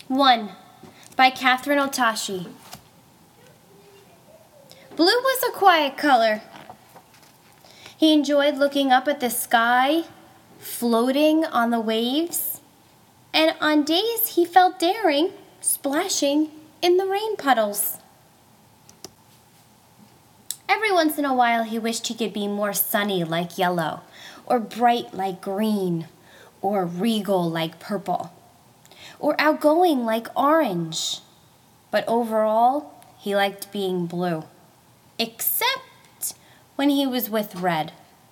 1 by Katherine Otoshi. Blue was a quiet color. He enjoyed looking up at the sky, floating on the waves, and on days he felt daring, splashing in the rain puddles. Every once in a while he wished he could be more sunny like yellow, or bright like green, or regal like purple, or outgoing like orange. But overall, he liked being blue, except when he was with Red.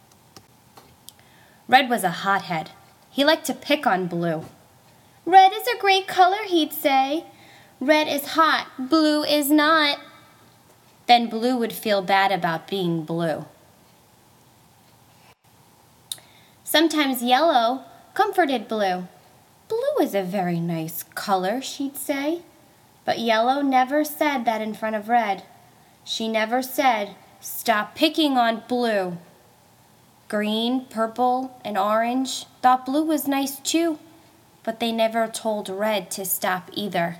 Red was a hothead. He liked to pick on Blue. "Red is a great color," he'd say. "Red is hot, blue is not." Then Blue would feel bad about being blue. Sometimes Yellow comforted Blue. "Blue is a very nice color," she'd say. But Yellow never said that in front of Red. She never said, "Stop picking on Blue." Green, purple, and orange thought Blue was nice too, but they never told Red to stop either.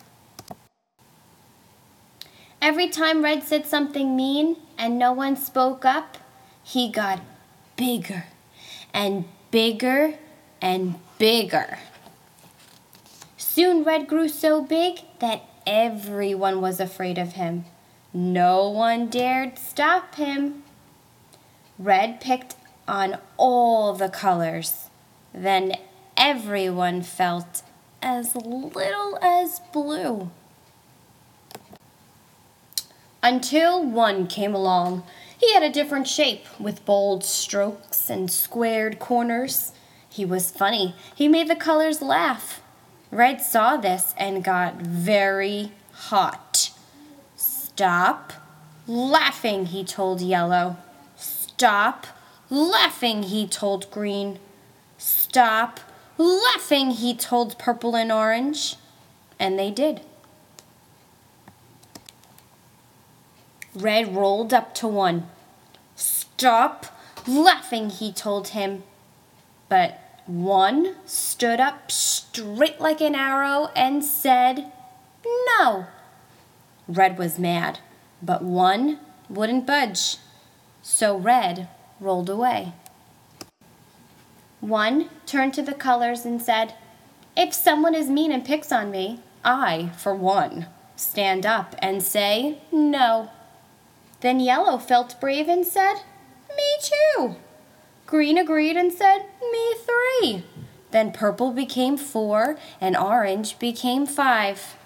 Every time Red said something mean and no one spoke up, he got bigger and bigger and bigger. Soon Red grew so big that everyone was afraid of him. No one dared stop him. Red picked on all the colors. Then everyone felt as little as Blue. Until one came along. He had a different shape, with bold strokes and squared corners. He was funny. He made the colors laugh. Red saw this and got very hot. "Stop laughing," he told Yellow. "Stop laughing," he told Green. "Stop laughing," he told Purple and Orange. And they did. Red rolled up to one. "Stop laughing," he told him. But one stood up straight like an arrow and said, "No." Red was mad, but one wouldn't budge. So Red rolled away. One turned to the colors and said, "If someone is mean and picks on me, I, for one, stand up and say no." Then Yellow felt brave and said, "Me too." Green agreed and said, "Me 3." Then Purple became 4 and Orange became 5.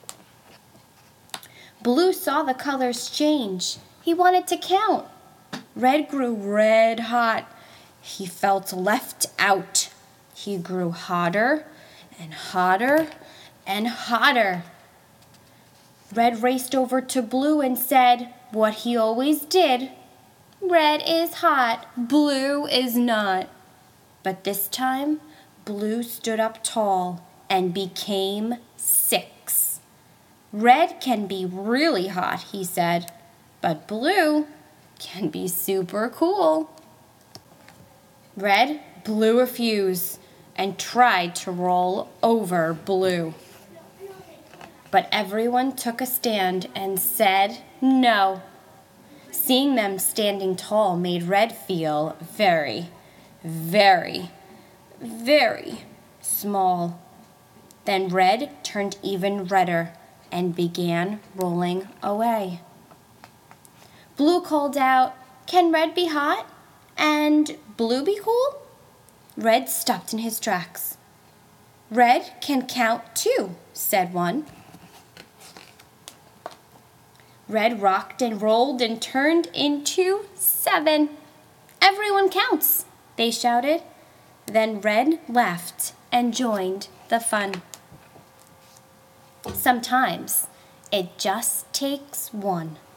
Blue saw the colors change. He wanted to count. Red grew red hot. He felt left out. He grew hotter and hotter and hotter. Red raced over to Blue and said what he always did. "Red is hot, Blue is not." But this time, Blue stood up tall and became 6. "Red can be really hot," he said, "but Blue can be super cool." Red blew a fuse and tried to roll over Blue. But everyone took a stand and said no. Seeing them standing tall made Red feel very, very, very small. Then Red turned even redder and began rolling away. Blue called out, "Can Red be hot and Blue be cool?" Red stopped in his tracks. "Red can count too," said one. Red rocked and rolled and turned into 7. "Everyone counts," they shouted. Then Red laughed and joined the fun. Sometimes it just takes one.